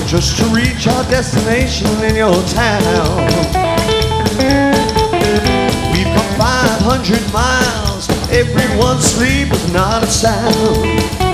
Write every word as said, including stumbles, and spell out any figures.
just to reach our destination in your town. We've come five hundred miles, everyone's asleep with not a sound.